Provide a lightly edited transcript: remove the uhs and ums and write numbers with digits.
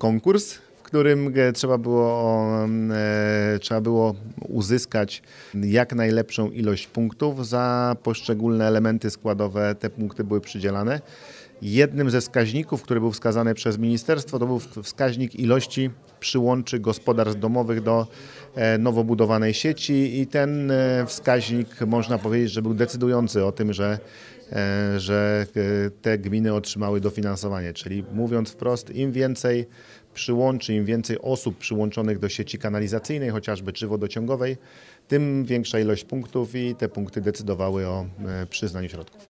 konkurs, w którym trzeba było uzyskać jak najlepszą ilość punktów. Za poszczególne elementy składowe te punkty były przydzielane. Jednym ze wskaźników, który był wskazany przez ministerstwo, to był wskaźnik ilości przyłączy gospodarstw domowych do nowo budowanej sieci i ten wskaźnik, można powiedzieć, że był decydujący o tym, że te gminy otrzymały dofinansowanie. Czyli mówiąc wprost, im więcej przyłączy, im więcej osób przyłączonych do sieci kanalizacyjnej, chociażby czy wodociągowej, tym większa ilość punktów i te punkty decydowały o przyznaniu środków.